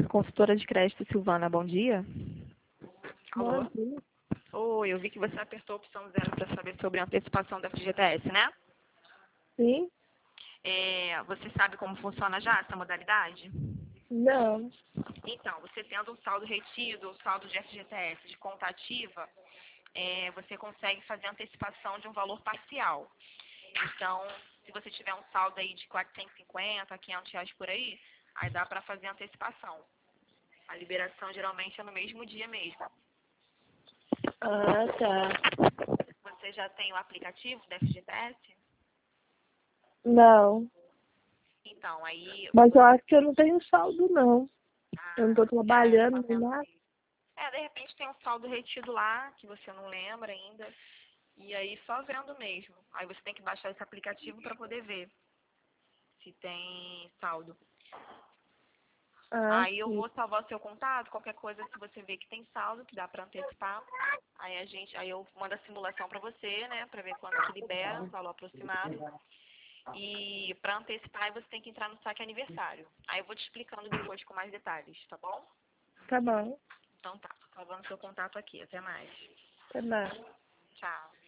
consultora de crédito Silvana, bom dia. Alô? Bom dia. Oi, eu vi que você apertou a opção 0 para saber sobre a antecipação da FGTS, né? Sim? Você sabe como funciona já essa modalidade? Não. Então, você tendo um saldo retido, um saldo de FGTS de conta ativa, você consegue fazer antecipação de um valor parcial. Então, se você tiver um saldo aí de 450, 500 reais por aí dá para fazer antecipação. A liberação geralmente é no mesmo dia mesmo. Ah, tá. Você já tem o aplicativo da FGTS? Não. Então, aí... Mas eu acho que eu não tenho saldo, não. Eu não tô tá trabalhando nem vendo nada. aí. De repente tem um saldo retido lá, que você não lembra ainda. E aí só vendo mesmo. Aí você tem que baixar esse aplicativo para poder ver se tem saldo. Ah, Aí eu sim. vou salvar o seu contato, qualquer coisa, se você vê que tem saldo, que dá para antecipar, aí eu mando a simulação para você, né, para ver quanto que libera, o valor aproximado. E para antecipar, aí você tem que entrar no saque aniversário. Aí eu vou te explicando depois com mais detalhes, tá bom? Tá bom. Então tá, tô salvando seu contato aqui. Até mais. Até mais. Tchau.